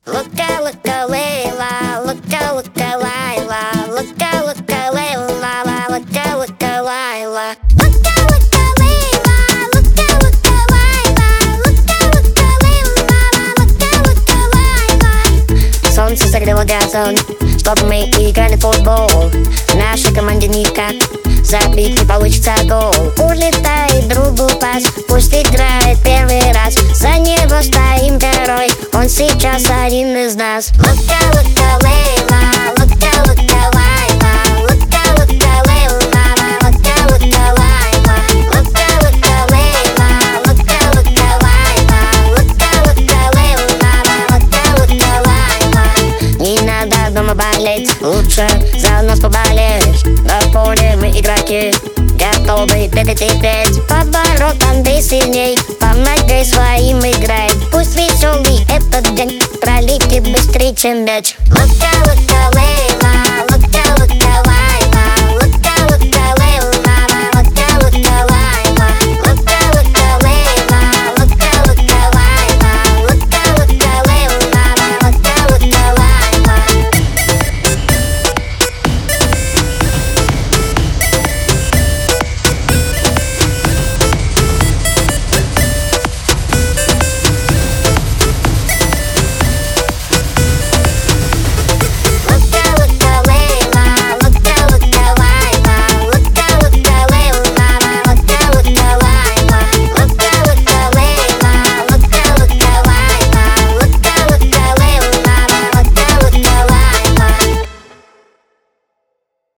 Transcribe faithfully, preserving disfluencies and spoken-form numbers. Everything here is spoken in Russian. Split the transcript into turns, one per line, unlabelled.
Лука, лука, Лейла, лука, лука, Лайла, лука, лука, Лейла, лука, лука, Лайла. Лука, лука, Лейла, лука, лука, Лайла, лука, лука, Лейла, лука, лука, Лайла. Солнце согрело газон, чтобы мы играли в футбол. В нашей команде никак забить не получится гол. Улетай другу пас, пусть играет первый раз. За него стоим горой, он сейчас один из нас. Лука, лука, Лейла, лука, лука, Лайла, лука, лука, Лейла, лука, лука, Лайла, лука, лука, Лейла, лука, лука, Лайла, лука, лука, Лейла, лука, лука, Лайла. Не надо дома болеть, лучше за нас поболеть. На поле мы игроки, готовы бегать и петь. По воротам ты сильней, помогай своим играй. Пусть веселый этот день пролетит быстрее, чем мяч. Лука, лука, Лейла.